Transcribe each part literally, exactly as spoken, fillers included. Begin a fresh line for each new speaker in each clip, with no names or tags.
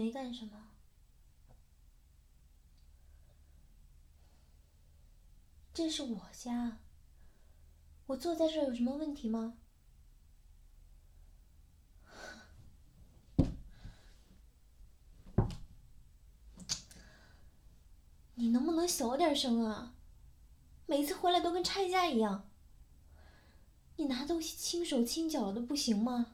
没干什么。这是我家，我坐在这儿有什么问题吗？你能不能小点声啊？每次回来都跟拆家一样。你拿东西轻手轻脚的不行吗？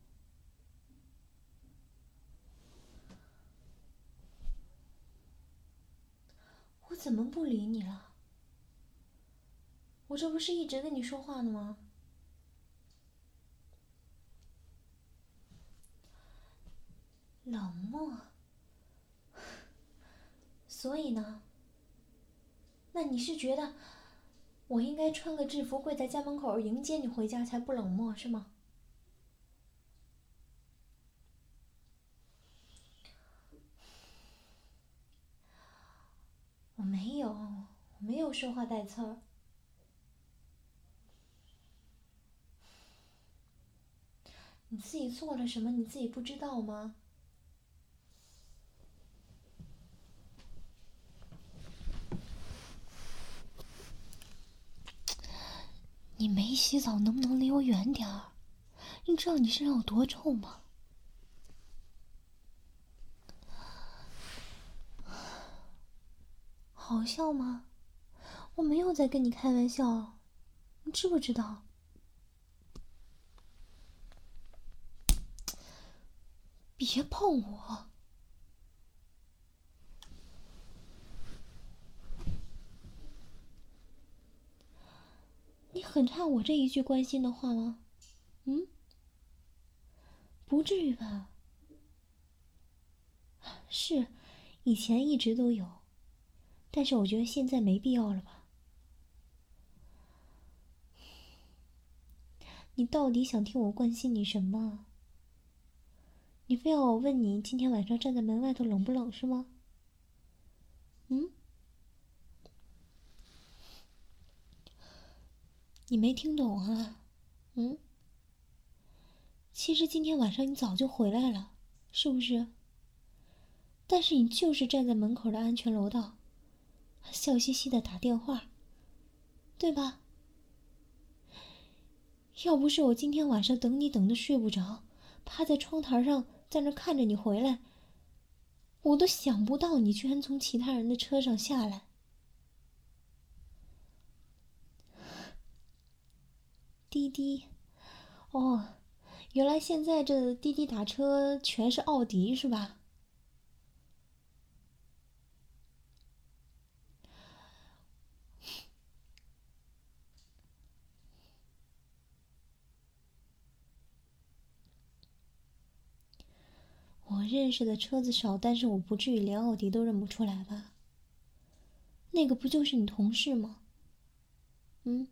我怎么不理你了？我这不是一直跟你说话呢吗？冷漠。所以呢？那你是觉得我应该穿个制服跪在家门口迎接你回家才不冷漠是吗？我没有，我没有说话带刺儿。你自己做了什么，你自己不知道吗？你没洗澡，能不能离我远点儿？你知道你身上有多臭吗？好笑吗？我没有在跟你开玩笑，你知不知道？别碰我！你很差我这一句关心的话吗？嗯？不至于吧？是，以前一直都有，但是我觉得现在没必要了吧？你到底想听我关心你什么？你非要我问你今天晚上站在门外头冷不冷是吗？嗯？你没听懂啊？嗯？其实今天晚上你早就回来了，是不是？但是你就是站在门口的安全楼道，笑嘻嘻的打电话，对吧？要不是我今天晚上等你等的睡不着，趴在窗台上在那看着你回来，我都想不到你居然从其他人的车上下来。滴滴，哦，原来现在这滴滴打车全是奥迪是吧？我认识的车子少，但是我不至于连奥迪都认不出来吧？那个不就是你同事吗？嗯？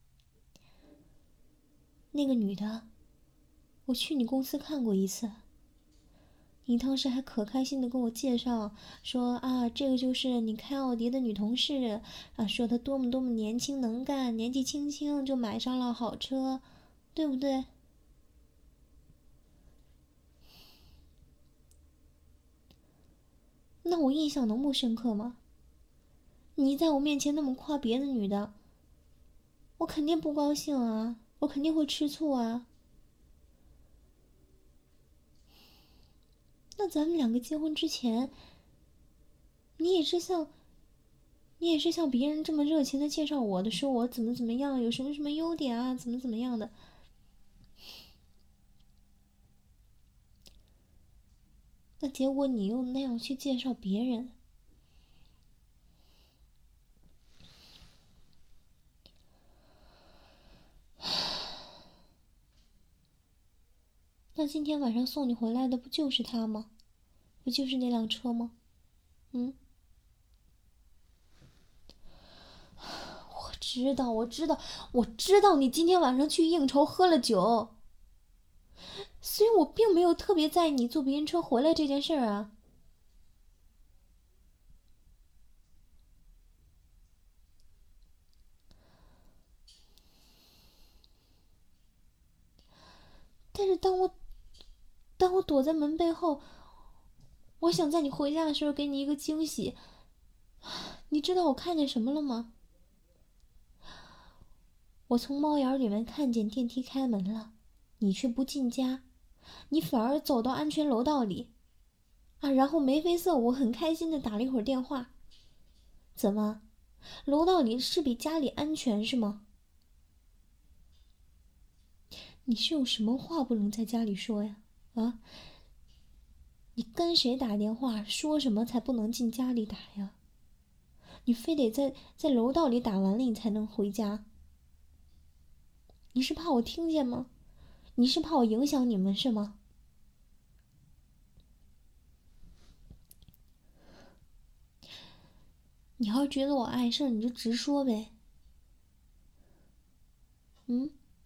那个女的，我去你公司看过一次。你当时还可开心的跟我介绍说啊，这个就是你开奥迪的女同事啊，说她多么多么年轻能干，年纪轻轻就买上了好车，对不对？那我印象能不深刻吗？你在我面前那么夸别的女的，我肯定不高兴啊，我肯定会吃醋啊。那咱们两个结婚之前，你也是像，你也是像别人这么热情的介绍我的，说我怎么怎么样，有什么什么优点啊，怎么怎么样的。那结果你又那样去介绍别人，那今天晚上送你回来的不就是他吗？不就是那辆车吗？嗯？我知道，我知道，我知道你今天晚上去应酬喝了酒，所以我并没有特别在意你坐别人车回来这件事儿啊。但是当我当我躲在门背后， 我想在你回家的时候给你一个惊喜。你知道我看见什么了吗？我从猫眼里面看见电梯开门了，你却不进家，你反而走到安全楼道里，啊，然后眉飞色舞，很开心的打了一会儿电话。怎么，楼道里是比家里安全是吗？你是有什么话不能在家里说呀？啊，你跟谁打电话，说什么才不能进家里打呀？你非得在在楼道里打完了你才能回家？你是怕我听见吗？你是怕我影响你们是吗？你要是觉得我碍事你就直说呗。嗯，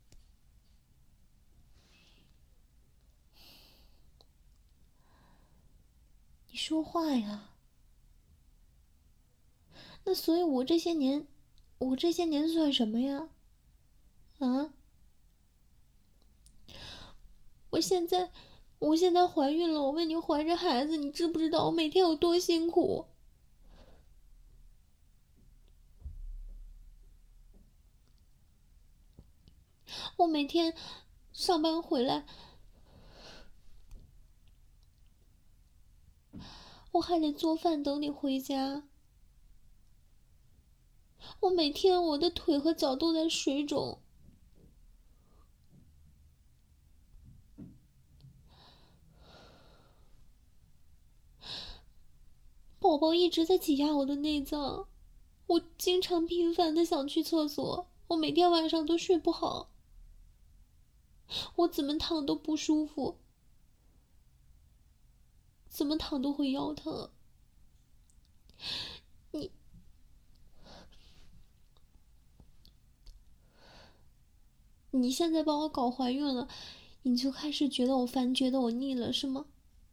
你说话呀。那所以我这些年，我这些年算什么呀？啊？我现在，我现在怀孕了，我为你怀着孩子，你知不知道我每天有多辛苦？我每天上班回来，我还得做饭等你回家。我每天我的腿和脚都在水肿。宝宝一直在挤压我的内脏，我经常频繁的想去厕所，我每天晚上都睡不好，我怎么躺都不舒服，怎么躺都会腰疼。你你现在把我搞怀孕了，你就开始觉得我烦，觉得我腻了是吗？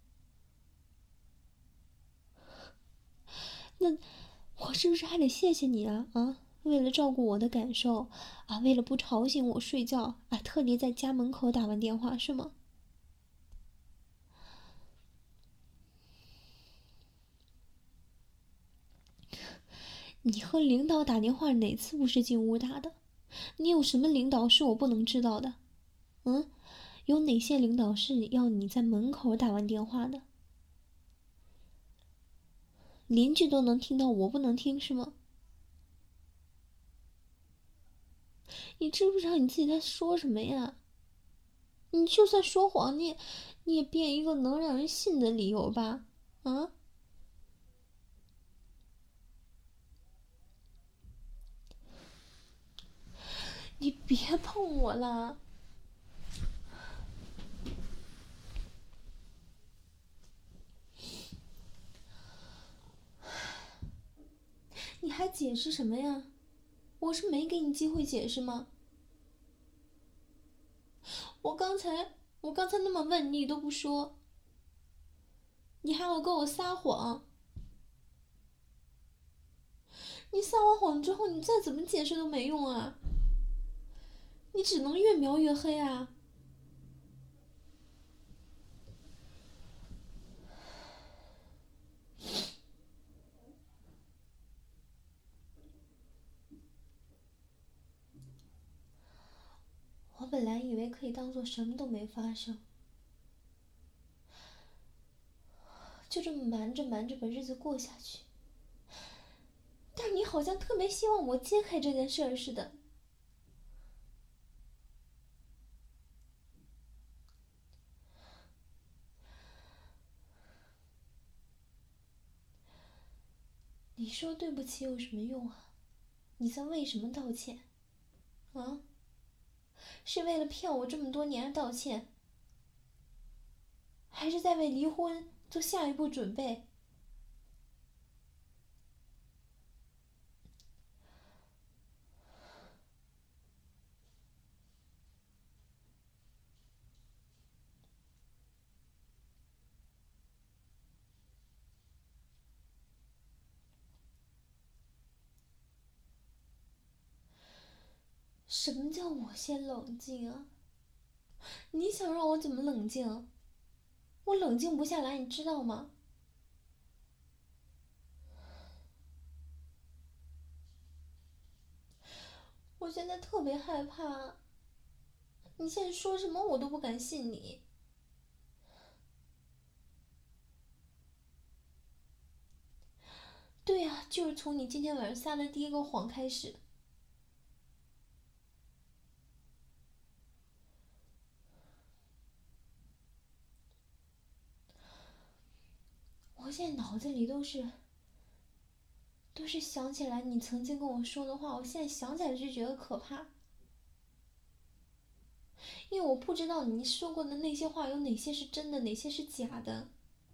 那我是不是还得谢谢你啊？啊，为了照顾我的感受啊，为了不吵醒我睡觉啊，特地在家门口打完电话是吗？你和领导打电话哪次不是进屋打的？你有什么领导是我不能知道的？嗯，有哪些领导是要你在门口打完电话的？邻居都能听到，我不能听是吗？你知不知道你自己在说什么呀？你就算说谎，你也你也编一个能让人信的理由吧？啊？你别碰我了！你还解释什么呀？我是没给你机会解释吗？我刚才我刚才那么问你都不说，你还要跟我撒谎。你撒完谎之后，你再怎么解释都没用啊！你只能越描越黑啊！我本来以为可以当做什么都没发生，就这么瞒着瞒着把日子过下去。但是你好像特别希望我揭开这件事儿似的。你说对不起有什么用啊？你在为什么道歉？啊？是为了骗我这么多年道歉，还是在为离婚做下一步准备？什么叫我先冷静啊？你想让我怎么冷静？我冷静不下来，你知道吗？ 现在特别害怕，你现在说什么我都不敢信你。对呀，就是从你今天晚上撒的第一个谎开始。我现在脑子里都是都是想起来你曾经跟我说的话，我现在想起来就觉得可怕。因为我不知道你说过的那些话有哪些是真的，哪些是假的。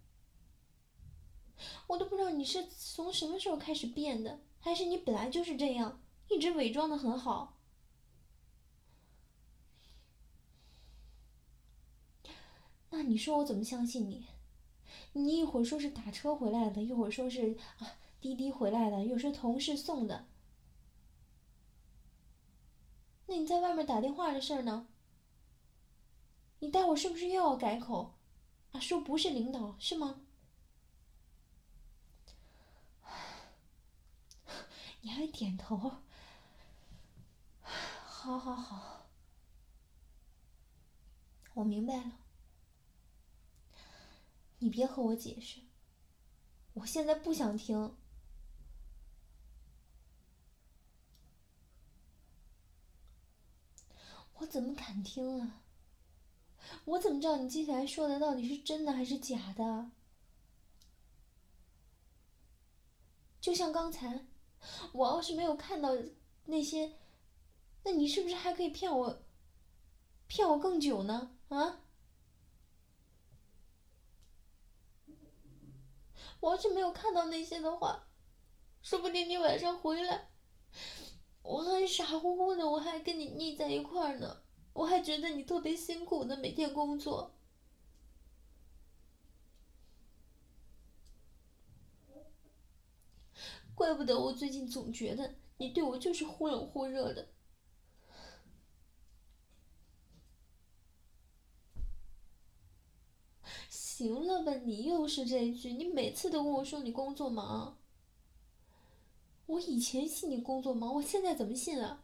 我都不知道你是从什么时候开始变的，还是你本来就是这样，一直伪装的很好。那你说我怎么相信你？你一会儿说是打车回来的，一会儿说是啊滴滴回来的，又是同事送的。那你在外面打电话的事儿呢？你待会儿是不是又要改口？啊，说不是领导是吗？你还点头。好好好，我明白了。你别和我解释，我现在不想听。我怎么敢听啊？我怎么知道你接下来说的到底是真的还是假的？就像刚才，我要是没有看到那些，那你是不是还可以骗我，骗我更久呢？啊？我要是没有看到那些的话，说不定你晚上回来，我还傻乎乎的，我还跟你腻在一块儿呢，我还觉得你特别辛苦的每天工作。怪不得我最近总觉得你对我就是忽冷忽热的。行了吧，你又是这一句，你每次都跟我说你工作忙。我以前信你工作忙，我现在怎么信啊？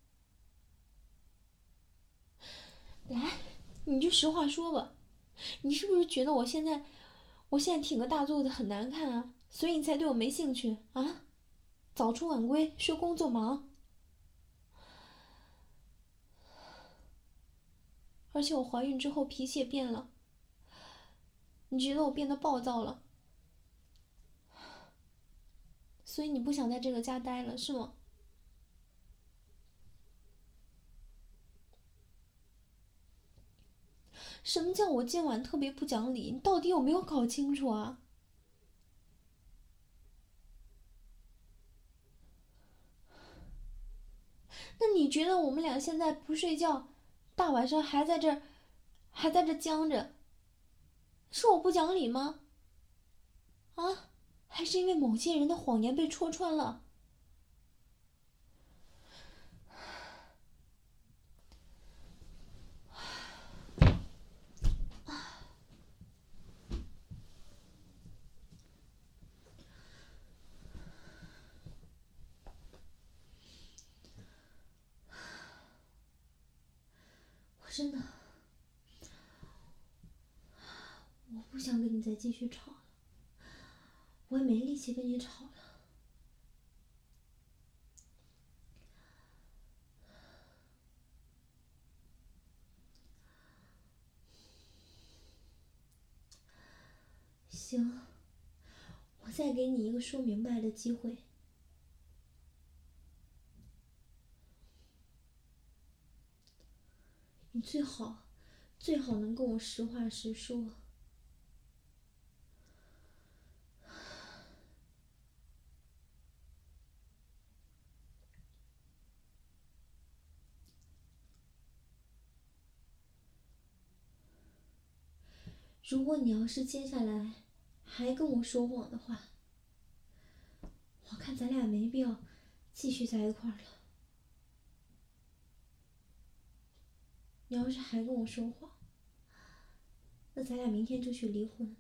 来，你就实话说吧，你是不是觉得我现在，我现在挺个大肚子很难看啊，所以你才对我没兴趣啊？早出晚归，说工作忙，而且我怀孕之后脾气也变了，你觉得我变得暴躁了，所以你不想在这个家待了，是吗？什么叫我今晚特别不讲理？你到底有没有搞清楚啊？那你觉得我们俩现在不睡觉，大晚上还在这儿，还在这僵着，是我不讲理吗？啊，还是因为某些人的谎言被戳穿了？我真的，我不想跟你再继续吵了，我也没力气跟你吵了。行，我再给你一个说明白的机会。你最好，最好能跟我实话实说。如果你要是接下来还跟我说谎的话，我看咱俩没必要继续在一块儿了。你要是还跟我说谎，那咱俩明天就去离婚。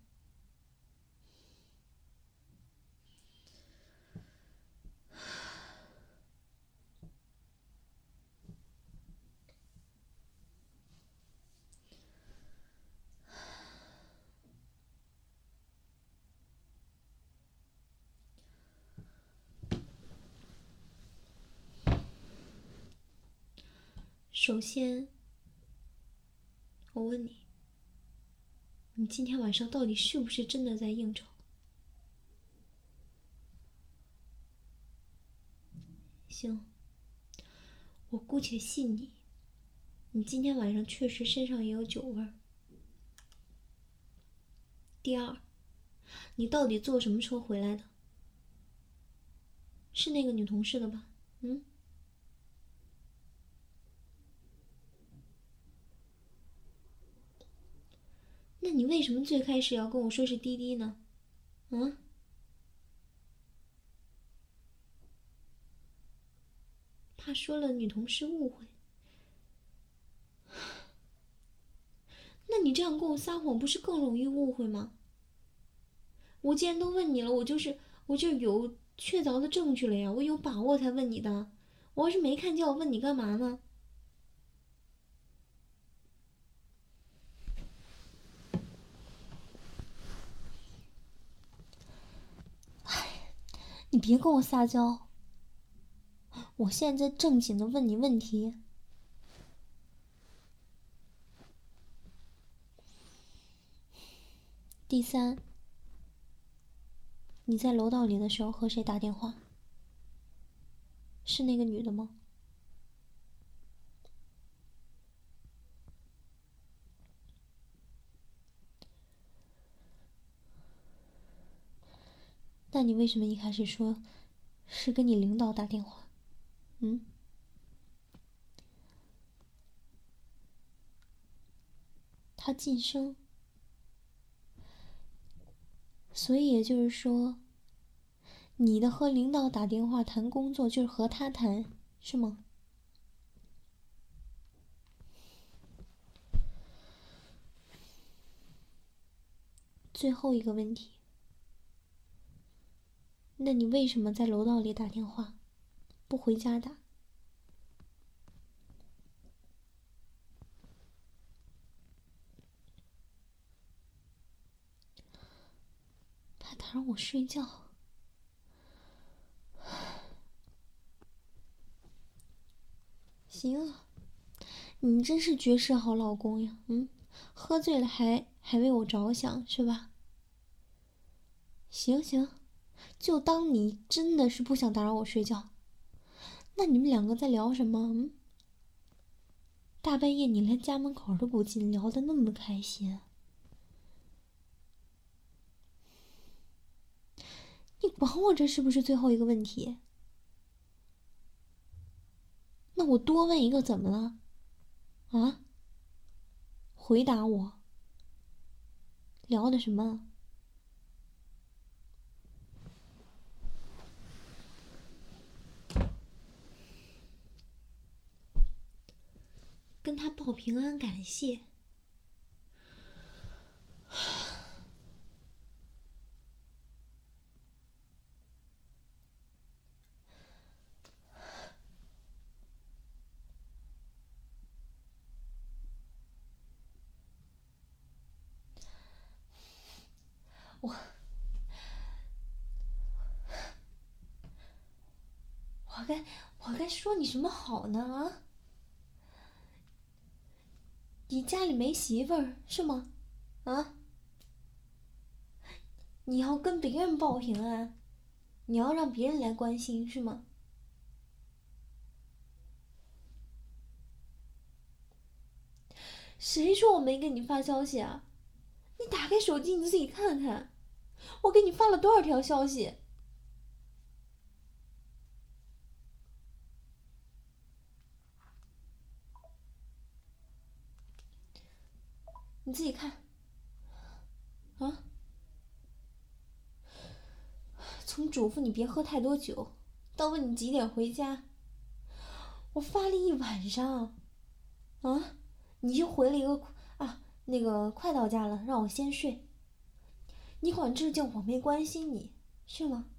首先，我问你，你今天晚上到底是不是真的在应酬？行，我姑且信你，你今天晚上确实身上也有酒味儿。第二，你到底坐什么车回来的？是那个女同事的吧？嗯？那你为什么最开始要跟我说是滴滴呢？嗯？怕说了女同事误会。那你这样跟我撒谎，不是更容易误会吗？我既然都问你了，我就是我就有确凿的证据了呀，我有把握才问你的。我要是没看见，我问你干嘛呢？哎，你别跟我撒娇，我现在在正经的问你问题。第三，你在楼道里的时候和谁打电话？是那个女的吗？那你为什么一开始说是跟你领导打电话？嗯？他晋升，所以也就是说，你的和领导打电话谈工作就是和他谈，是吗？最后一个问题，那你为什么在楼道里打电话，不回家打？怕打扰我睡觉。行啊，你真是绝世好老公呀！嗯，喝醉了还还为我着想是吧？行行，就当你真的是不想打扰我睡觉。那你们两个在聊什么？嗯？大半夜你连家门口都不进，聊得那么开心。你管我这是不是最后一个问题？那我多问一个怎么了？啊？回答我。聊的什么？跟他报平安感谢。我我该我该说你什么好呢？啊？你家里没媳妇儿是吗？啊？你要跟别人报平安，你要让别人来关心是吗？谁说我没给你发消息啊？你打开手机你自己看看，我给你发了多少条消息？你自己看。啊？从嘱咐你别喝太多酒，到问你几点回家，我发了一晚上。啊？你就回了一个啊，那个快到家了，让我先睡。你管这叫我没关心你，是吗？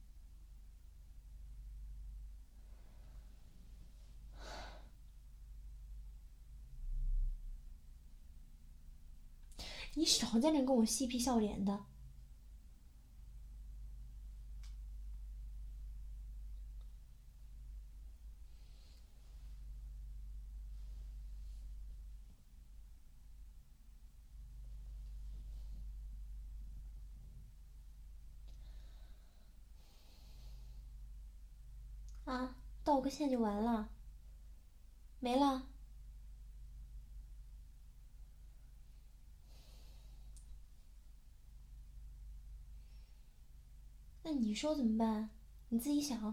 你少在那跟我嬉皮笑脸的。 我个线就完了，没了。那你说怎么办？你自己想。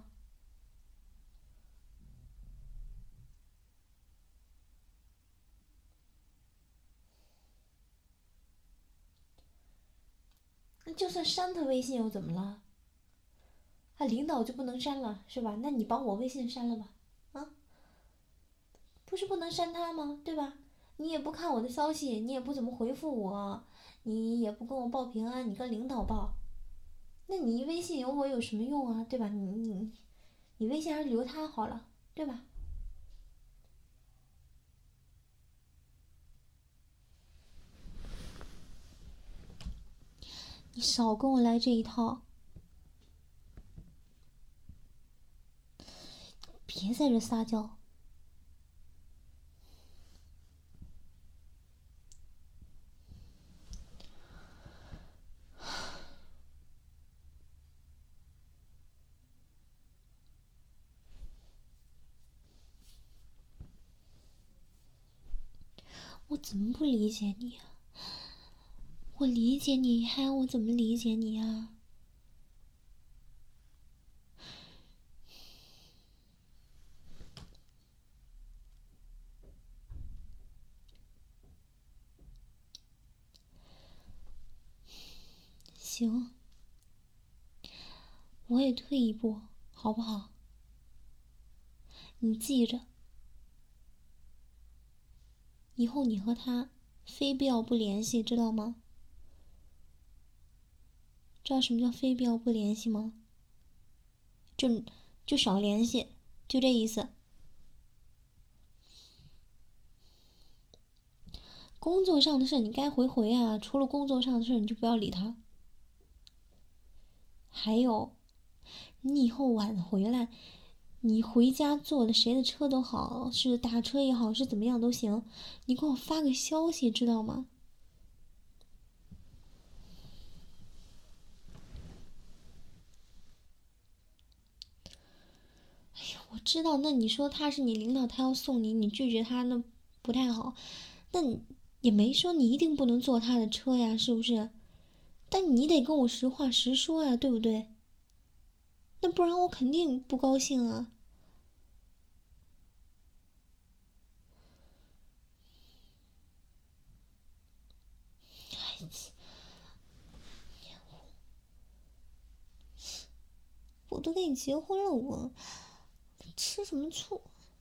那就算删他微信又怎么了？啊，领导就不能删了是吧？那你帮我微信删了吧，啊，不是不能删他吗？对吧？你也不看我的消息，你也不怎么回复我，你也不跟我报平安，你跟领导报，那你微信有我有什么用啊？对吧？你你你微信还是留他好了，对吧？你少跟我来这一套，别在这撒娇。我怎么不理解你啊？我理解你，还要我怎么理解你啊？行，我也退一步，好不好？你记着，以后你和他非必要不联系，知道吗？知道什么叫非必要不联系吗？就就少联系，就这意思。工作上的事你该回回啊，除了工作上的事你就不要理他。还有，你以后晚回来，你回家坐的谁的车都好，是打车也好，是怎么样都行，你给我发个消息，知道吗？哎呀，我知道，那你说他是你领导，他要送你，你拒绝他那不太好，那你也没说你一定不能坐他的车呀，是不是？但你得跟我实话实说呀，对不对？那不然我肯定不高兴啊！我都跟你结婚了，我吃什么醋？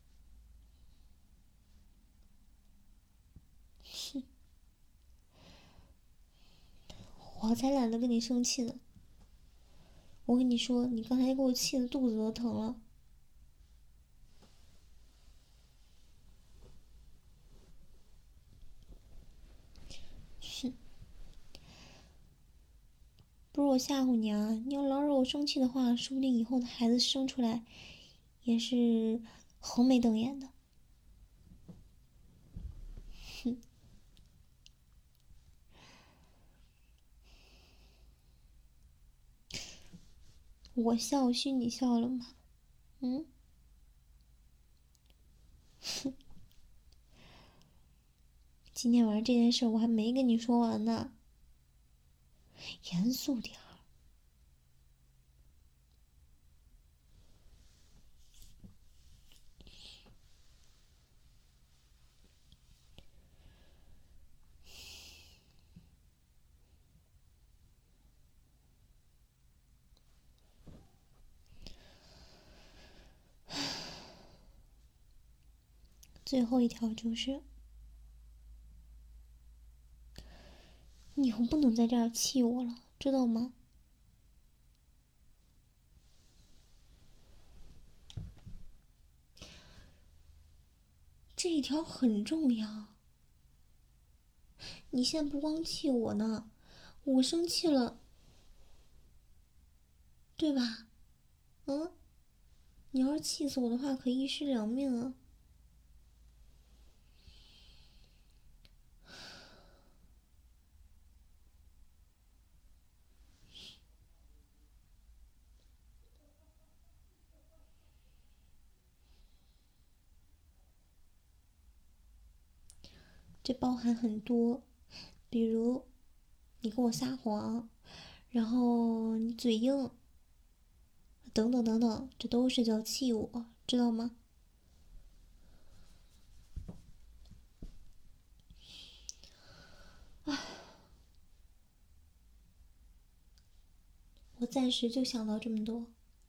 我才懒得跟你生气呢。我跟你说，你刚才给我气的肚子都疼了。哼，不是我吓唬你啊！你要老惹我生气的话，说不定以后的孩子生出来也是横眉瞪眼的。哼，我笑虚你笑了吗？嗯，哼，今天晚上这件事我还没跟你说完呢，严肃点儿。最后一条就是，你以后不能在这儿气我了，知道吗？这一条很重要。你现在不光气我呢，我生气了，对吧？嗯，你要是气死我的话，可一尸两命啊！ 这包含很多，比如你跟我撒谎，然后你嘴硬，等等等等，这都是叫气我，知道吗？唉，我暂时就想到这么多，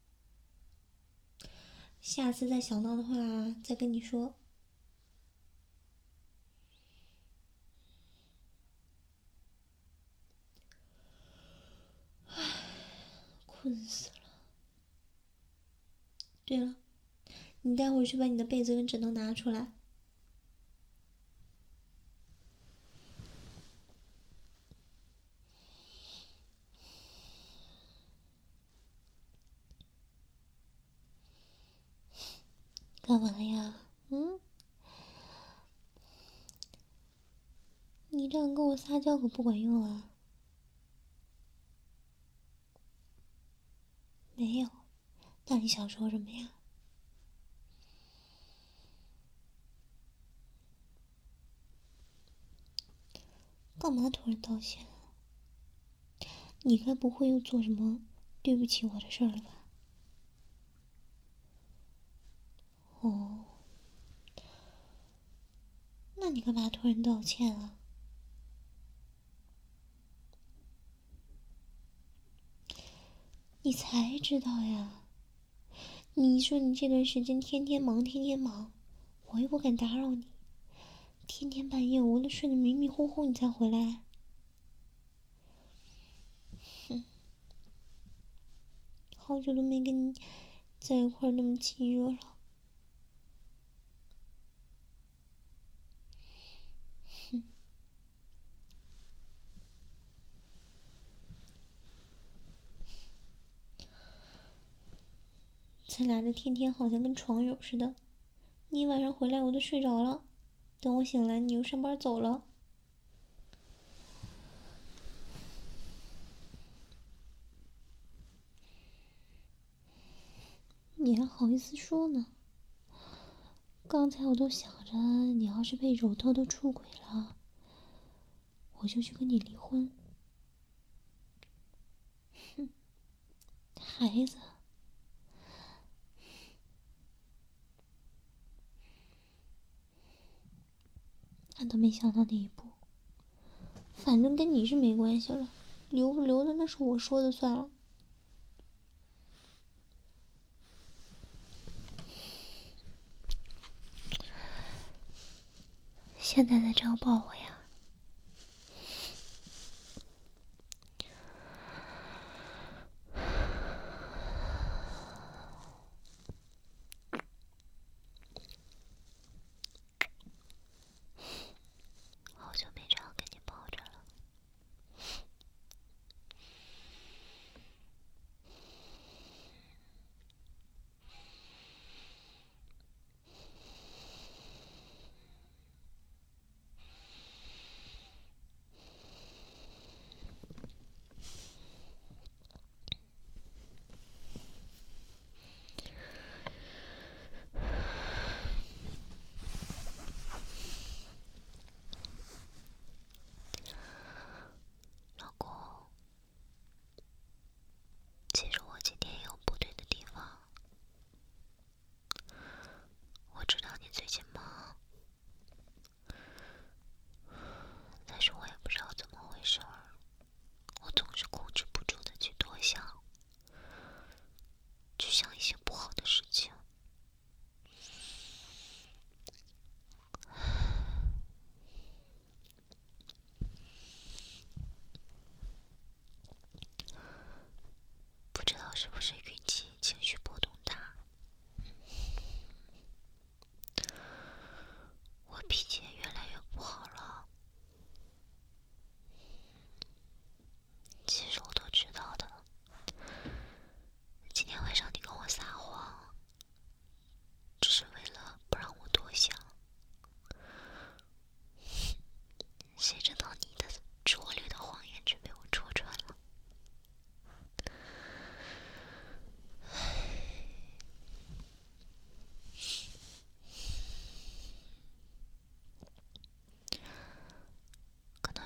下次再想到的话再跟你说。唉，困死了。对了，你待会儿去把你的被子跟枕头拿出来。干嘛呀？嗯？你这样跟我撒娇可不管用啊！没有，那你想说什么呀？干嘛突然道歉啊？你该不会又做什么对不起我的事儿了吧？哦，那你干嘛突然道歉啊？你才知道呀？你说你这段时间天天忙，天天忙，我又不敢打扰你，天天半夜我都睡得迷迷糊糊，你才回来。哼，好久都没跟你在一块儿那么亲热了。哼，咱俩这天天好像跟床友似的，你晚上回来我都睡着了，等我醒来你又上班走了。你还好意思说呢？刚才我都想着，你要是被揉偷偷出轨了，我就去跟你离婚。哼，孩子，俺都没想到那一步。反正跟你是没关系了，留不留的那是我说的算了。现在在这样抱我呀？好久没这样跟你抱着了。老公，其实我今天也有不对的地方。我知道你最近忙，但是我也不知道怎么回事儿，我总是控制不住的去多想，去想一些不好的事情。不知道是不是运气情绪波动大，我脾气也越来越不好了。其实我都知道的，今天晚上你跟我撒谎，只是为了不让我多想。谁知道你的拙劣的谎言却被我戳穿了。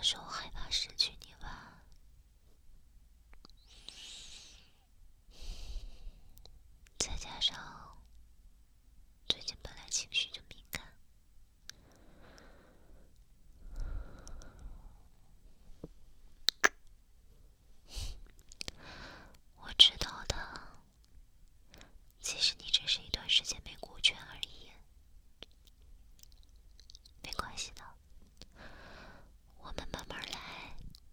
是我害怕失去你吧？再加上最近本来情绪就敏感，我知道的，其实你只是一段时间没顾全而已，没关系的，我们慢慢来。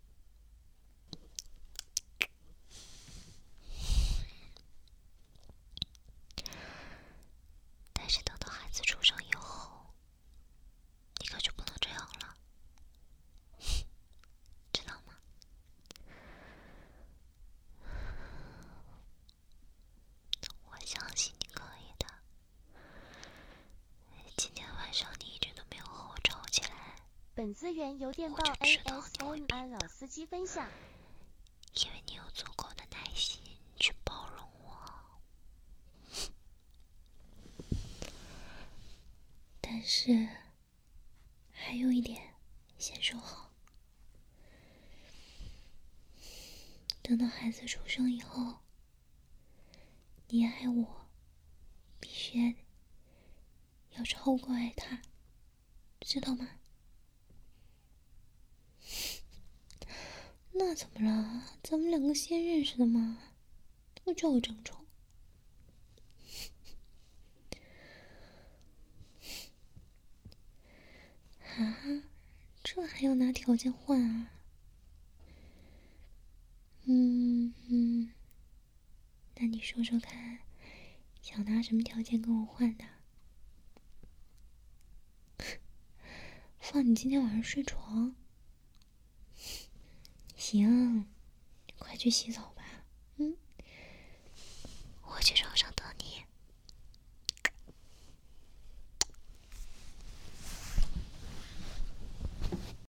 但是等到孩子出生以后，你可就不能这样了，知道吗？我相信你可以的。今天晚上你一直都没有和我吵起来，
本资源由电报 A S M R 老司机分享，
因为你有足够的耐心去包容我。
但是还有一点，先说好，等到孩子出生以后，你爱我，必须要超过爱他，知道吗？那怎么了？咱们两个先认识的嘛，不就有争宠？啊，这还要拿条件换啊？嗯嗯，那你说说看，想拿什么条件跟我换的？放你今天晚上睡床？行，快去洗澡吧。